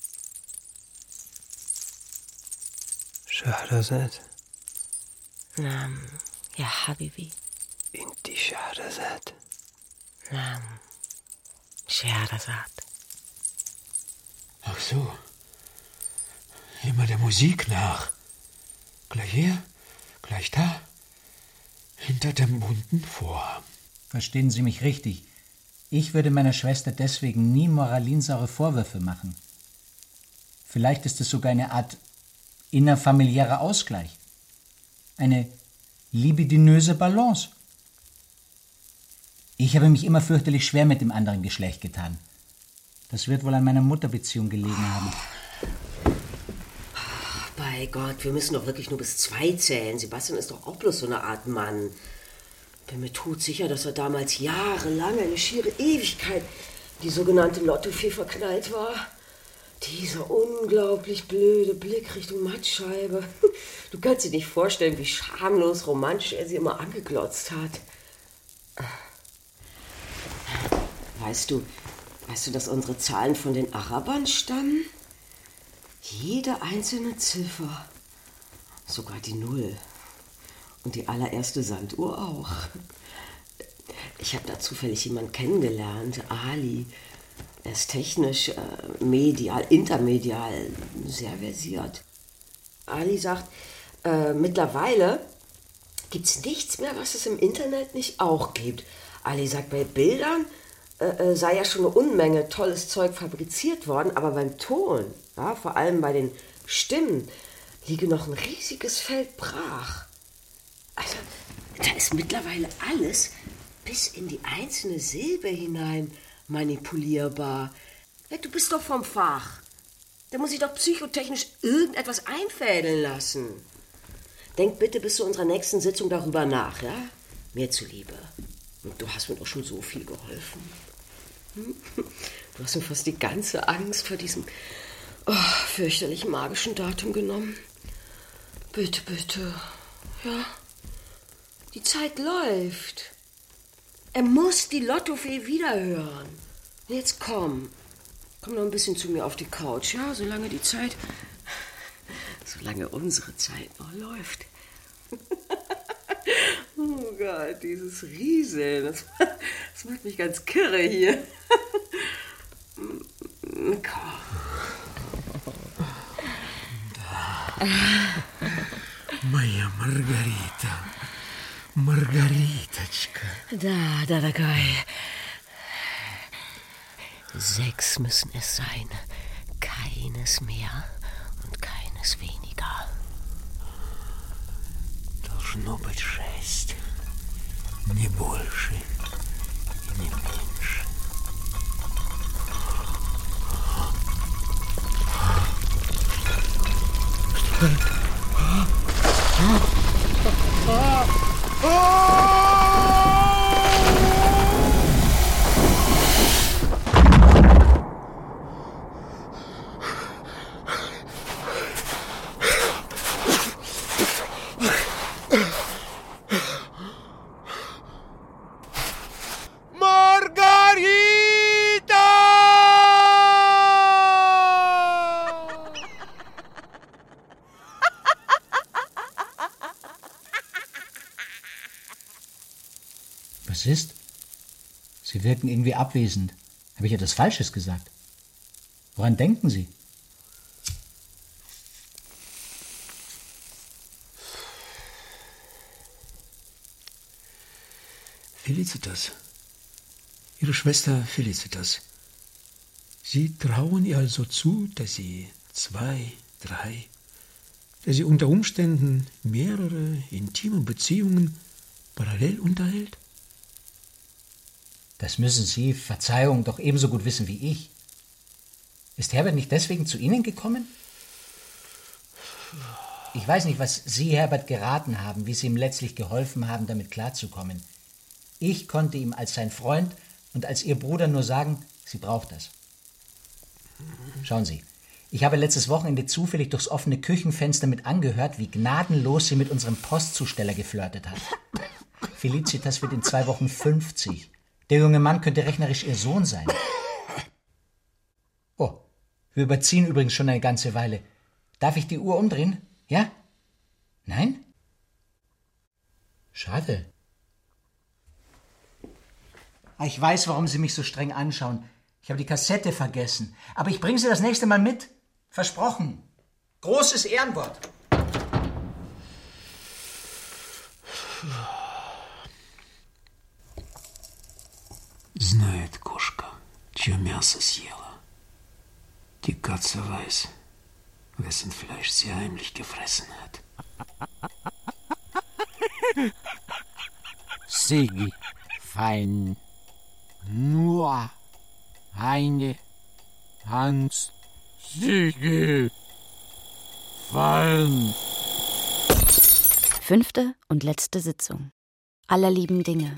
Shahrazad. Naam, ja Habibi. Inti Shahrazad. Naam, Shahrazad. Ach so. Immer der Musik nach. Gleich hier, gleich da. Hinter dem bunten Vorhang. Verstehen Sie mich richtig. Ich würde meiner Schwester deswegen nie moralinsaure Vorwürfe machen. Vielleicht ist es sogar eine Art innerfamiliärer Ausgleich. Eine libidinöse Balance. Ich habe mich immer fürchterlich schwer mit dem anderen Geschlecht getan. Das wird wohl an meiner Mutterbeziehung gelegen haben. Bei Gott, wir müssen doch wirklich nur bis zwei zählen. Sebastian ist doch auch bloß so eine Art Mann. Bin mir todsicher, dass er damals jahrelang, eine schiere Ewigkeit, die sogenannte Lottofee verknallt war. Dieser unglaublich blöde Blick Richtung Mattscheibe. Du kannst dir nicht vorstellen, wie schamlos romantisch er sie immer angeglotzt hat. Weißt du, weißt du, dass unsere Zahlen von den Arabern stammen? Jede einzelne Ziffer, sogar die Null und die allererste Sanduhr auch. Ich habe da zufällig jemanden kennengelernt, Ali. Er ist technisch, äh, medial, intermedial sehr versiert. Ali sagt, äh, mittlerweile gibt es nichts mehr, was es im Internet nicht auch gibt. Ali sagt, bei Bildern äh, sei ja schon eine Unmenge tolles Zeug fabriziert worden, aber beim Ton, ja, vor allem bei den Stimmen, liege noch ein riesiges Feld brach. Also, da ist mittlerweile alles bis in die einzelne Silbe hinein manipulierbar. Ja, du bist doch vom Fach. Da muss ich doch psychotechnisch irgendetwas einfädeln lassen. Denk bitte bis zu unserer nächsten Sitzung darüber nach, ja? Mir zuliebe. Und du hast mir doch schon so viel geholfen. Hm? Du hast mir fast die ganze Angst vor diesem oh, fürchterlichen magischen Datum genommen. Bitte, bitte. Ja? Die Zeit läuft. Er muss die Lottofee wiederhören. Jetzt komm. Komm noch ein bisschen zu mir auf die Couch, ja? Solange die Zeit... Solange unsere Zeit noch läuft. Oh Gott, dieses Rieseln. Das, das macht mich ganz kirre hier. Komm. Da. Mia Margarita. Margaritочка. Da, daragai. Sechs müssen es sein. Keines mehr und keines weniger. Должно быть шесть. Не больше, не меньше. Что это? Was ist? Sie wirken irgendwie abwesend. Habe ich etwas Falsches gesagt? Woran denken Sie? Felicitas. Ihre Schwester Felicitas. Sie trauen ihr also zu, dass sie zwei, drei, dass sie unter Umständen mehrere intime Beziehungen parallel unterhält? Das müssen Sie, Verzeihung, doch ebenso gut wissen wie ich. Ist Herbert nicht deswegen zu Ihnen gekommen? Ich weiß nicht, was Sie Herbert geraten haben, wie Sie ihm letztlich geholfen haben, damit klarzukommen. Ich konnte ihm als sein Freund und als Ihr Bruder nur sagen, sie braucht das. Schauen Sie, ich habe letztes Wochenende zufällig durchs offene Küchenfenster mit angehört, wie gnadenlos sie mit unserem Postzusteller geflirtet hat. Felicitas wird in zwei Wochen fünfzig. Der junge Mann könnte rechnerisch ihr Sohn sein. Oh, wir überziehen übrigens schon eine ganze Weile. Darf ich die Uhr umdrehen? Ja? Nein? Schade. Ich weiß, warum Sie mich so streng anschauen. Ich habe die Kassette vergessen. Aber ich bringe sie das nächste Mal mit. Versprochen. Großes Ehrenwort. Знает кошка, чье мясо съела. Die Katze weiß, wessen Fleisch sie heimlich gefressen hat. Sigi, fein. Nur eine Hand. Sigi, fein. Fünfte und letzte Sitzung. Aller lieben Dinge.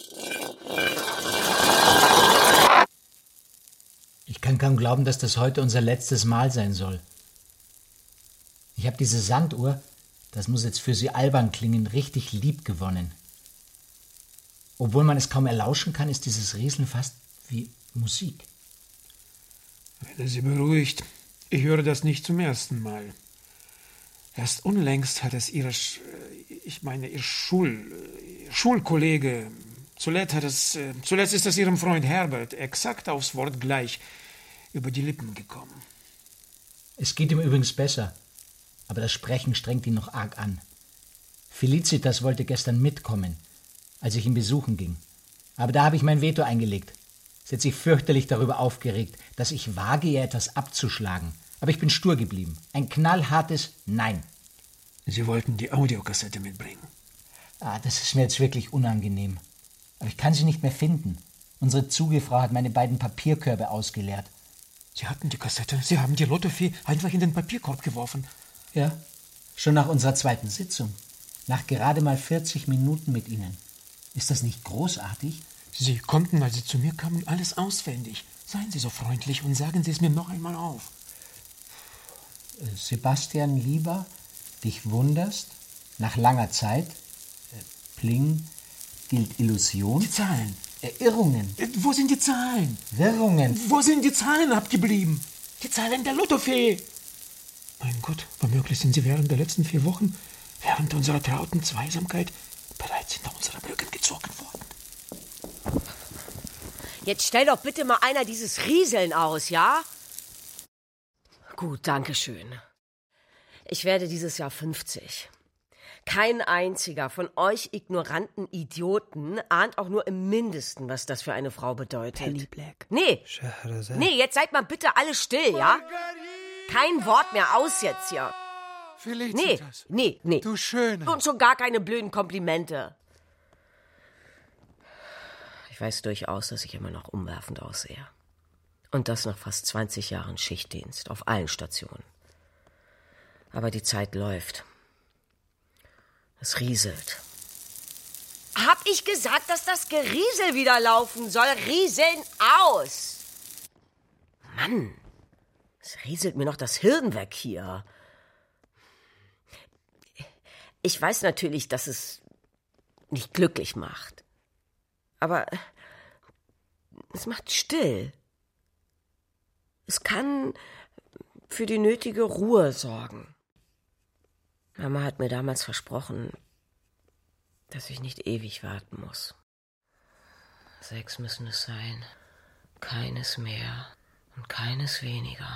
Ich kann kaum glauben, dass das heute unser letztes Mal sein soll. Ich habe diese Sanduhr, das muss jetzt für Sie albern klingen, richtig lieb gewonnen. Obwohl man es kaum erlauschen kann, ist dieses Rieseln fast wie Musik. Wenn er Sie beruhigt, ich höre das nicht zum ersten Mal. Erst unlängst hat es Ihre, Sch- ich meine, Ihr Schul, Ihr Schulkollege, zuletzt, hat es, zuletzt ist es Ihrem Freund Herbert exakt aufs Wort gleich über die Lippen gekommen. Es geht ihm übrigens besser, aber das Sprechen strengt ihn noch arg an. Felicitas wollte gestern mitkommen, als ich ihn besuchen ging. Aber da habe ich mein Veto eingelegt. Sie hat sich fürchterlich darüber aufgeregt, dass ich wage, ihr etwas abzuschlagen. Aber ich bin stur geblieben. Ein knallhartes Nein. Sie wollten die Audiokassette mitbringen. Ah, das ist mir jetzt wirklich unangenehm. Aber ich kann sie nicht mehr finden. Unsere Zugefrau hat meine beiden Papierkörbe ausgeleert. Sie hatten die Kassette, Sie haben die Lottofee einfach in den Papierkorb geworfen. Ja, schon nach unserer zweiten Sitzung. Nach gerade mal vierzig Minuten mit Ihnen. Ist das nicht großartig? Sie konnten, als Sie zu mir kamen, alles auswendig. Seien Sie so freundlich und sagen Sie es mir noch einmal auf. Sebastian, lieber, dich wunderst, nach langer Zeit, äh, Pling, gilt Illusion. Die Zahlen. Irrungen. Äh, wo sind die Zahlen? Wirrungen. Wo sind die Zahlen abgeblieben? Die Zahlen der Lottofee. Mein Gott, womöglich sind Sie während der letzten vier Wochen, während unserer trauten Zweisamkeit, bereits hinter unsere Blöcke gezogen worden. Jetzt stell doch bitte mal einer dieses Rieseln aus, ja? Gut, danke schön. Ich werde dieses Jahr fünfzig. Kein einziger von euch ignoranten Idioten ahnt auch nur im Mindesten, was das für eine Frau bedeutet. Penny Black. Nee, Scheherazade. nee, jetzt seid mal bitte alle still, ja? Kein Wort mehr aus jetzt hier. Felicitas. Nee, nee, nee. Du Schöne. Und schon gar keine blöden Komplimente. Ich weiß durchaus, dass ich immer noch umwerfend aussehe. Und das nach fast zwanzig Jahren Schichtdienst auf allen Stationen. Aber die Zeit läuft. Es rieselt. Hab ich gesagt, dass das Geriesel wieder laufen soll? Rieseln aus! Mann, es rieselt mir noch das Hirn weg hier. Ich weiß natürlich, dass es nicht glücklich macht. Aber es macht still. Es kann für die nötige Ruhe sorgen. Mama hat mir damals versprochen, dass ich nicht ewig warten muss. Sechs müssen es sein. Keines mehr und keines weniger.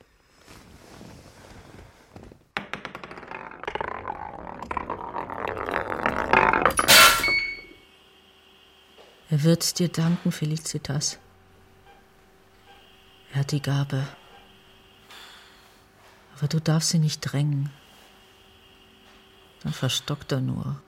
Er wird's dir danken, Felicitas. Er hat die Gabe. Aber du darfst ihn nicht drängen. Dann verstockt er nur.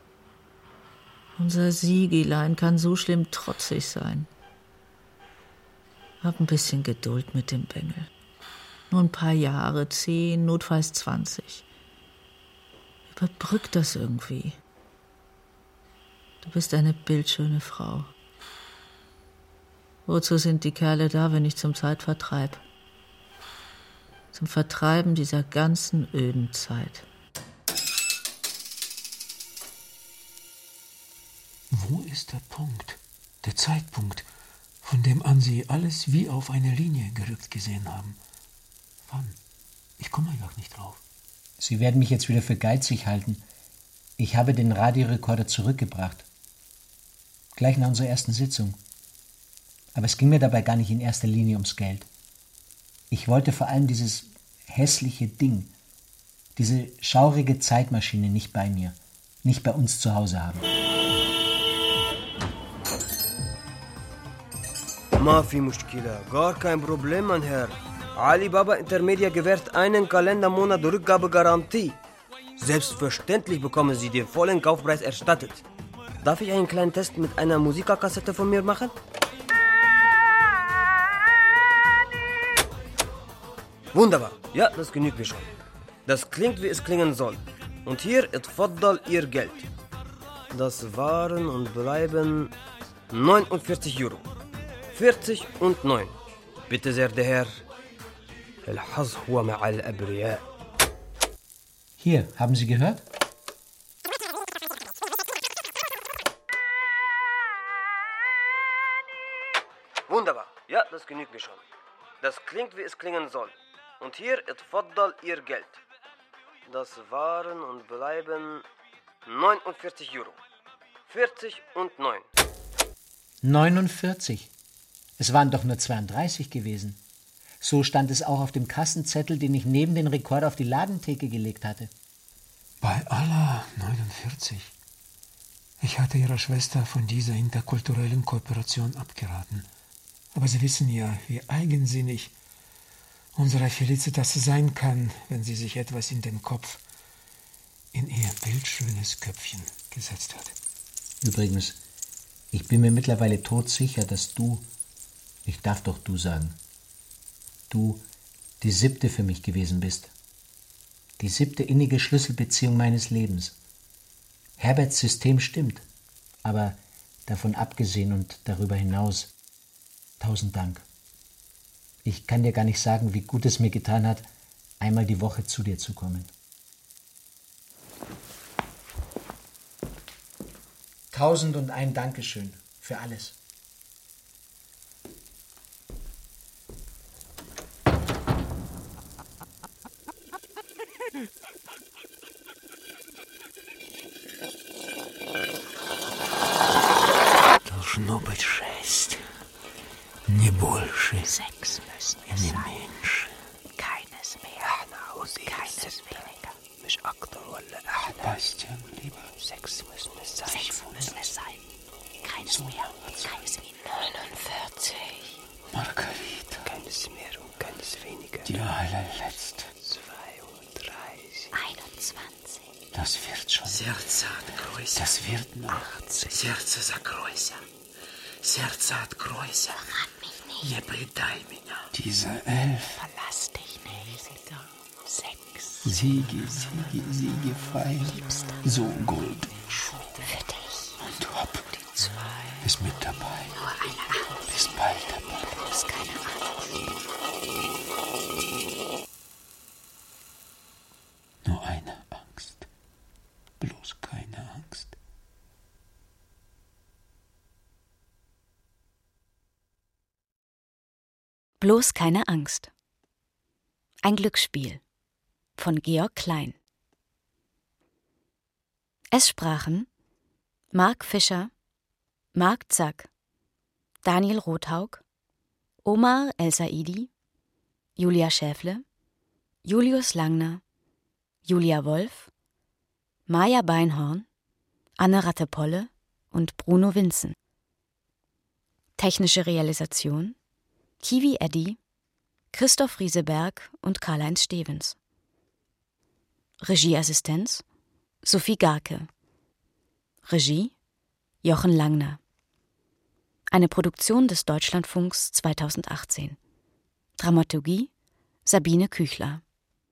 Unser Sigilein kann so schlimm trotzig sein. Hab ein bisschen Geduld mit dem Bengel. Nur ein paar Jahre, zehn, notfalls zwanzig. Überbrück das irgendwie. Du bist eine bildschöne Frau. Wozu sind die Kerle da, wenn nicht zum Zeitvertreib? Zum Vertreiben dieser ganzen öden Zeit. Wo ist der Punkt, der Zeitpunkt, von dem an Sie alles wie auf eine Linie gerückt gesehen haben? Wann? Ich komme einfach nicht drauf. Sie werden mich jetzt wieder für geizig halten. Ich habe den Radiorekorder zurückgebracht. Gleich nach unserer ersten Sitzung. Aber es ging mir dabei gar nicht in erster Linie ums Geld. Ich wollte vor allem dieses hässliche Ding, diese schaurige Zeitmaschine nicht bei mir, nicht bei uns zu Hause haben. Mafi Mushkila, gar kein Problem, mein Herr. Alibaba Intermedia gewährt einen Kalendermonat Rückgabegarantie. Selbstverständlich bekommen Sie den vollen Kaufpreis erstattet. Darf ich einen kleinen Test mit einer Musikerkassette von mir machen? Wunderbar. Ja, das genügt mir schon. Das klingt, wie es klingen soll. Und hier, etfaddal, Ihr Geld. Das waren und bleiben neunundvierzig Euro. vierzig und neun. Bitte sehr, der Herr. الحظ هو مع الأبرياء. Hier, haben Sie gehört? Wunderbar. Ja, das genügt mir schon. Das klingt, wie es klingen soll. Und hier, etfaddal, Ihr Geld. Das waren und bleiben neunundvierzig Euro. vierzig und neun. neunundvierzig. Es waren doch nur zweiunddreißig gewesen. So stand es auch auf dem Kassenzettel, den ich neben den Rekorder auf die Ladentheke gelegt hatte. Bei Allah neunundvierzig. Ich hatte Ihrer Schwester von dieser interkulturellen Kooperation abgeraten. Aber Sie wissen ja, wie eigensinnig unsere Felicitas sein kann, wenn sie sich etwas in den Kopf, in ihr bildschönes Köpfchen gesetzt hat. Übrigens, ich bin mir mittlerweile todsicher, dass du, ich darf doch du sagen, du die siebte für mich gewesen bist. Die siebte innige Schlüsselbeziehung meines Lebens. Herberts System stimmt, aber davon abgesehen und darüber hinaus, tausend Dank. Ich kann dir gar nicht sagen, wie gut es mir getan hat, einmal die Woche zu dir zu kommen. Tausend und ein Dankeschön für alles. Должно быть шесть. Не больше. Sechs müssen es Не sein. меньше. Keines mehr und keines weniger. مش Bastian, lieber. Sechs müssen es sein. Sechs müssen es sein. Keines mehr, keines weniger. neunundvierzig. Margarita. Keines mehr und keines weniger. Die allerletzte. zweiunddreißig. einundzwanzig. Das wird schon. Serce größer. Das wird noch. Сердце закройся. Сердце откройся. Verrat mich nicht. Не предай меня. Diese elf. Verlass dich nicht. Sechs. Siege, Siege, Siege, fein. So Gold. Für dich. Und hopp. Die zwei. Ist mit dabei. Nur eine Angst. Ist bald dabei. Bloß keine Angst. Nur eine Angst. Bloß keine Angst. Bloß keine Angst. Ein Glücksspiel von Georg Klein. Es sprachen Marc Fischer, Marc Zack, Daniel Rothaug, Omar El-Saidi, Julia Schäfle, Julius Langner, Julia Wolf, Maja Beinhorn, Anne Rattepolle und Bruno Winzen. Technische Realisation Kiwi Eddy, Christoph Rieseberg und Karl-Heinz Stevens. Regieassistenz Sophie Garke. Regie Jochen Langner. Eine Produktion des Deutschlandfunks zweitausendachtzehn. Dramaturgie Sabine Küchler.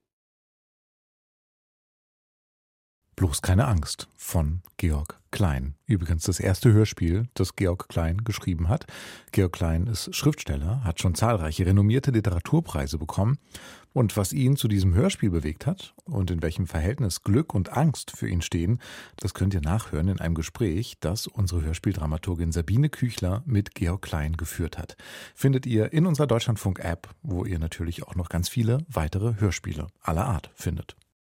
Bloß keine Angst von Georg Klein. Übrigens das erste Hörspiel, das Georg Klein geschrieben hat. Georg Klein ist Schriftsteller, hat schon zahlreiche renommierte Literaturpreise bekommen. Und was ihn zu diesem Hörspiel bewegt hat und in welchem Verhältnis Glück und Angst für ihn stehen, das könnt ihr nachhören in einem Gespräch, das unsere Hörspieldramaturgin Sabine Küchler mit Georg Klein geführt hat. Findet ihr in unserer Deutschlandfunk-App, wo ihr natürlich auch noch ganz viele weitere Hörspiele aller Art findet.